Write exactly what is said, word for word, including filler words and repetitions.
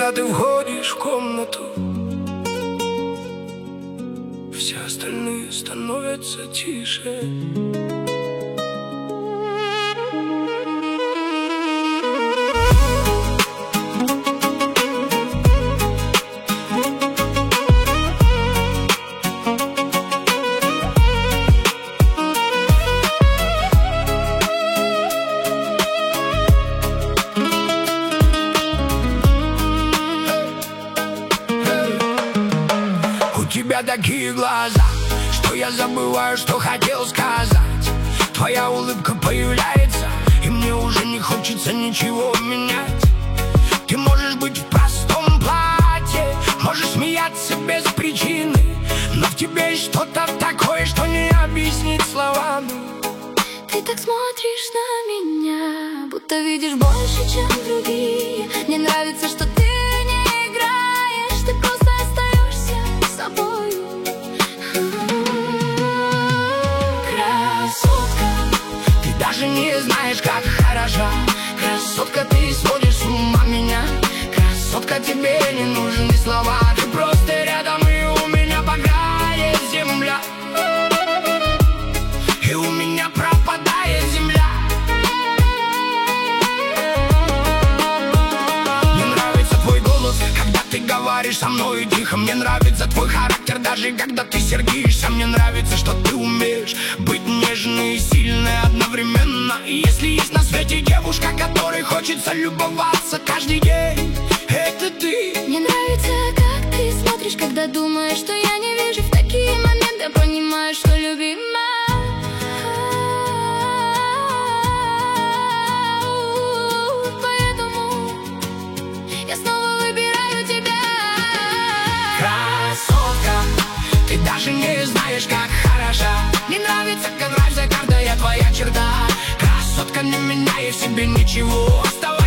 когда ты входишь в комнату, все остальные становятся тише. У тебя такие глаза, что я забываю, что хотел сказать. Твоя улыбка появляется, и мне уже не хочется ничего менять. Ты можешь быть в простом платье, можешь смеяться без причины, но в тебе есть что-то такое, что не объяснить словами. Ты так смотришь на меня, будто видишь больше, чем другие. Мне нравится, что ты не играешь, ты просто остаешься собою. Красотка, ты даже не знаешь, как хороша. Красотка, ты сводишь с ума меня. Красотка, тебе не нужны слова, ты просто рядом, и у меня погает земля, и у меня пропадает земля. Мне нравится твой голос, когда ты говоришь со мной тихо. Мне нравится твой характер, даже когда ты сердишься. Мне нравится, что ты умеешь быть нежной и сильной одновременно. И если есть на свете девушка, которой хочется любоваться каждый день, это ты. мне нравится, как ты смотришь, когда думаешь, что я не вижу. В такие моменты понимаешь, что любимая. Поэтому я снова выбираю тебя. Красотка, ты даже не знаешь, как хороша. Мне нравится, как нравится каждая твоя черта. Красотка, не меняй в себе ничего, оставайся